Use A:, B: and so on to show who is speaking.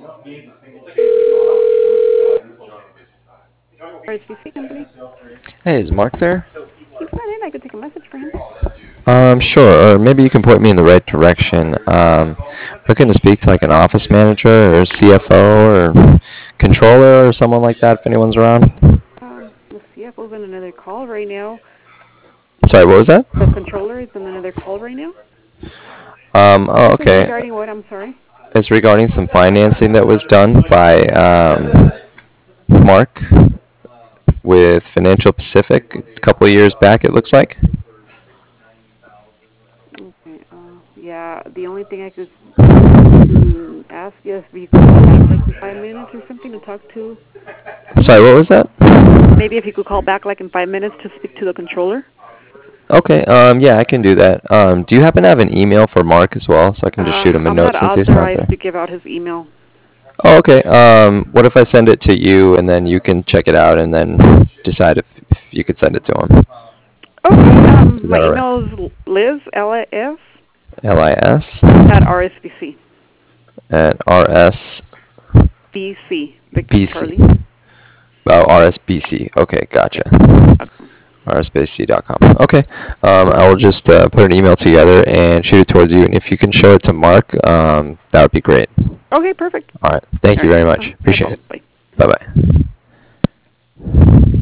A: RSVC company.
B: Hey, is Mark there?
A: He's not in. I could take a message for him.
B: Sure, or maybe you can point me in the right direction. Looking to speak to like an office manager or CFO or controller or someone like that if anyone's around.
A: The CFO's on another call right now.
B: Sorry, what was that?
A: The controller is on another call right now.
B: Oh,
A: This is
B: okay.
A: regarding what? I'm sorry.
B: It's regarding some financing that was done by Mark with Financial Pacific a couple of years back, it looks like.
A: Okay. Yeah. The only thing I could ask you if you could call back like in 5 minutes or something to talk to.
B: Sorry, what was that?
A: Maybe if you could call back like in 5 minutes to speak to the controller.
B: Okay, yeah, I can do that. Do you happen to have an email for Mark as well, so I can just shoot him a
A: I'm
B: note
A: not
B: since he's not
A: authorized
B: there?
A: to give out his email.
B: Oh, okay. What if I send it to you and then you can check it out and then decide if you could send it to him?
A: Okay.
B: Is
A: My
B: that alright?
A: email is Liz LIS
B: LIS
A: at RSVC.
B: at RS.
A: BC, Victor
B: BC.
A: Charlie.
B: Oh, RSBC. Okay, gotcha.
A: Yes. Okay.
B: RSBC.com. Okay. I will just put an email together and shoot it towards you. And if you can show it to Mark, that would be great.
A: Okay, perfect.
B: All right. Thank
A: All
B: you
A: right.
B: very much.
A: No
B: Appreciate it.
A: problem. Bye.
B: Bye bye.